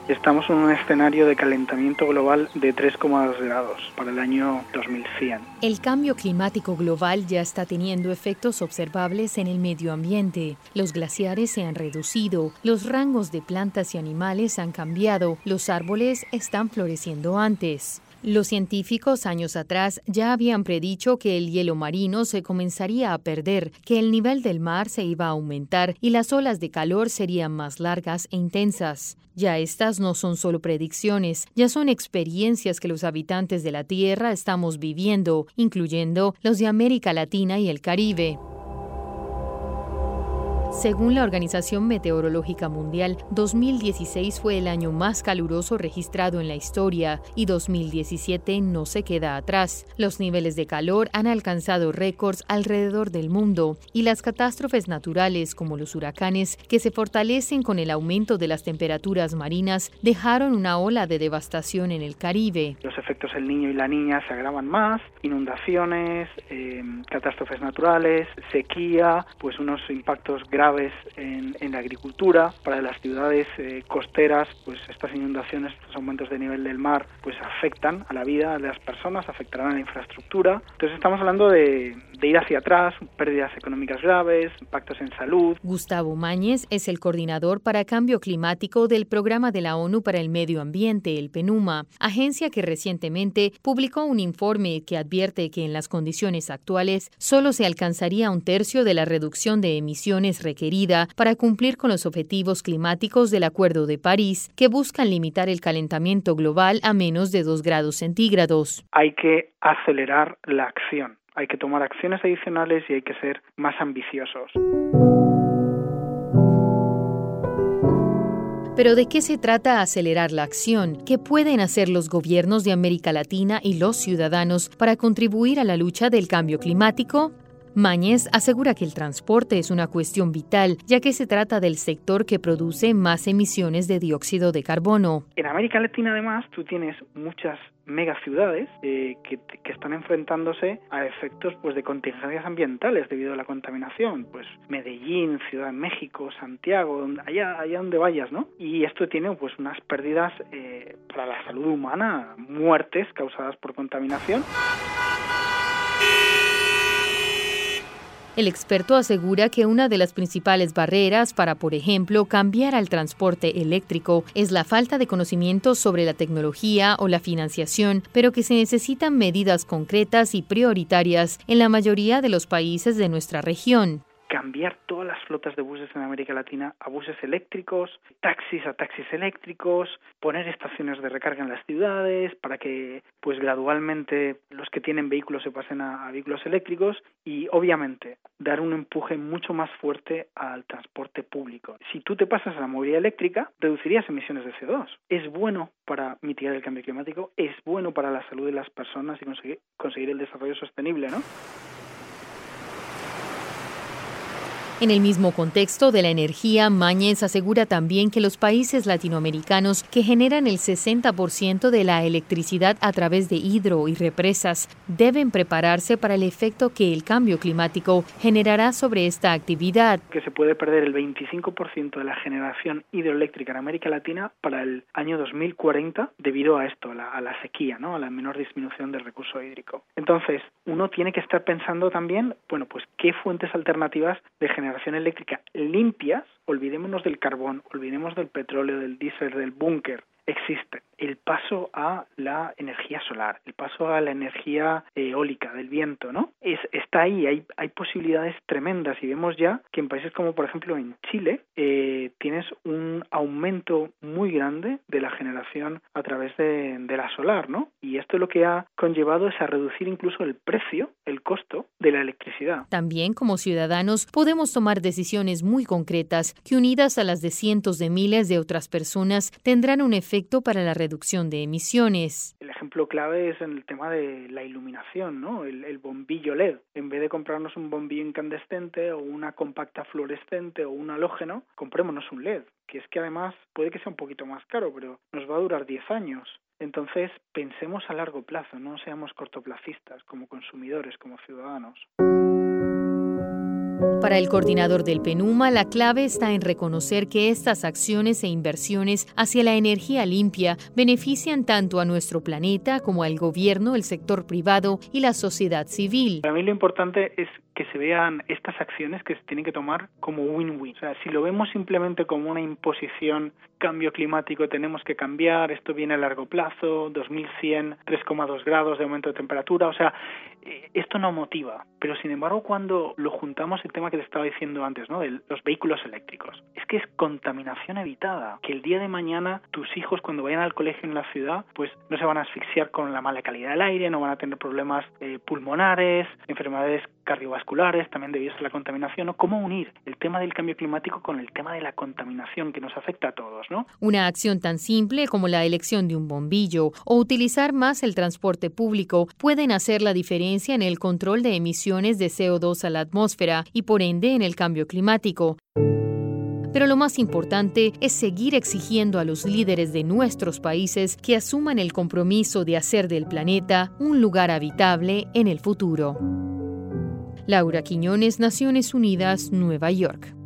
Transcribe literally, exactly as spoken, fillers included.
Estamos en un escenario de calentamiento global de tres coma dos grados para el año dos mil cien. El cambio climático global ya está teniendo efectos observables en el medio ambiente. Los glaciares se han reducido, los rangos de plantas y animales han cambiado, los árboles están floreciendo antes. Los científicos años atrás ya habían predicho que el hielo marino se comenzaría a perder, que el nivel del mar se iba a aumentar y las olas de calor serían más largas e intensas. Ya estas no son solo predicciones, ya son experiencias que los habitantes de la Tierra estamos viviendo, incluyendo los de América Latina y el Caribe. Según la Organización Meteorológica Mundial, dos mil dieciséis fue el año más caluroso registrado en la historia y dos mil diecisiete no se queda atrás. Los niveles de calor han alcanzado récords alrededor del mundo y las catástrofes naturales como los huracanes, que se fortalecen con el aumento de las temperaturas marinas, dejaron una ola de devastación en el Caribe. Los efectos del Niño y la Niña se agravan más, inundaciones, eh, catástrofes naturales, sequía, pues unos impactos graves En, en la agricultura. Para las ciudades eh, costeras, pues estas inundaciones, estos aumentos de nivel del mar, pues afectan a la vida de las personas, afectarán a la infraestructura. Entonces estamos hablando de, de ir hacia atrás, pérdidas económicas graves, impactos en salud. Gustavo Mañez es el coordinador para cambio climático del Programa de la ONU para el Medio Ambiente, el PNUMA, agencia que recientemente publicó un informe que advierte que en las condiciones actuales solo se alcanzaría un tercio de la reducción de emisiones requerida para cumplir con los objetivos climáticos del Acuerdo de París, que buscan limitar el calentamiento global a menos de dos grados centígrados. Hay que acelerar la acción, hay que tomar acciones adicionales y hay que ser más ambiciosos. Pero ¿de qué se trata acelerar la acción? ¿Qué pueden hacer los gobiernos de América Latina y los ciudadanos para contribuir a la lucha del cambio climático? Mañez asegura que el transporte es una cuestión vital, ya que se trata del sector que produce más emisiones de dióxido de carbono. En América Latina, además, tú tienes muchas megaciudades eh, que, que están enfrentándose a efectos pues de contingencias ambientales debido a la contaminación. Pues Medellín, Ciudad de México, Santiago, donde, allá, allá donde vayas, ¿no? Y esto tiene pues unas pérdidas eh, para la salud humana, muertes causadas por contaminación. El experto asegura que una de las principales barreras para, por ejemplo, cambiar al transporte eléctrico es la falta de conocimiento sobre la tecnología o la financiación, pero que se necesitan medidas concretas y prioritarias en la mayoría de los países de nuestra región. Cambiar todas las flotas de buses en América Latina a buses eléctricos, taxis a taxis eléctricos, poner estaciones de recarga en las ciudades para que pues gradualmente los que tienen vehículos se pasen a, a vehículos eléctricos y obviamente dar un empuje mucho más fuerte al transporte público. Si tú te pasas a la movilidad eléctrica, reducirías emisiones de C O dos. Es bueno para mitigar el cambio climático, es bueno para la salud de las personas y conseguir, conseguir el desarrollo sostenible, ¿no? En el mismo contexto de la energía, Mañez asegura también que los países latinoamericanos que generan el sesenta por ciento de la electricidad a través de hidro y represas deben prepararse para el efecto que el cambio climático generará sobre esta actividad. Que se puede perder el veinticinco por ciento de la generación hidroeléctrica en América Latina para el año dos mil cuarenta debido a esto, a la, a la sequía, ¿no? A la menor disminución del recurso hídrico. Entonces, uno tiene que estar pensando también, bueno, pues qué fuentes alternativas de generación generación eléctrica limpias, olvidémonos del carbón, olvidemos del petróleo, del diésel, del búnker, existen. El paso a la energía solar, el paso a la energía eólica, del viento, ¿no? Es, está ahí, hay, hay posibilidades tremendas y vemos ya que en países como por ejemplo en Chile eh, tienes un aumento muy grande de la generación a través de, de la solar, ¿no? Y esto lo que ha conllevado es a reducir incluso el precio, el costo de la electricidad. También como ciudadanos podemos tomar decisiones muy concretas que unidas a las de cientos de miles de otras personas tendrán un efecto para la reducción de emisiones. El ejemplo clave es en el tema de la iluminación, ¿no? El, el bombillo L E D. En vez de comprarnos un bombillo incandescente o una compacta fluorescente o un halógeno, comprémonos un L E D, que es que además puede que sea un poquito más caro, pero nos va a durar diez años. Entonces, pensemos a largo plazo, no seamos cortoplacistas como consumidores, como ciudadanos. Para el coordinador del PENUMA, la clave está en reconocer que estas acciones e inversiones hacia la energía limpia benefician tanto a nuestro planeta como al gobierno, el sector privado y la sociedad civil. Para mí lo importante es que se vean estas acciones que se tienen que tomar como win-win. O sea, si lo vemos simplemente como una imposición, cambio climático, tenemos que cambiar, esto viene a largo plazo, dos mil cien, tres coma dos grados de aumento de temperatura, o sea, esto no motiva. Pero sin embargo, cuando lo juntamos el tema que te estaba diciendo antes, ¿no?, de los vehículos eléctricos, es que es contaminación evitada. Que el día de mañana tus hijos, cuando vayan al colegio en la ciudad, pues no se van a asfixiar con la mala calidad del aire, no van a tener problemas eh, pulmonares, enfermedades cardiovasculares, también debido a la contaminación, ¿no? ¿Cómo unir el tema del cambio climático con el tema de la contaminación que nos afecta a todos, ¿no? Una acción tan simple como la elección de un bombillo o utilizar más el transporte público pueden hacer la diferencia en el control de emisiones de C O dos a la atmósfera y por ende en el cambio climático. Pero lo más importante es seguir exigiendo a los líderes de nuestros países que asuman el compromiso de hacer del planeta un lugar habitable en el futuro. Laura Quiñones, Naciones Unidas, Nueva York.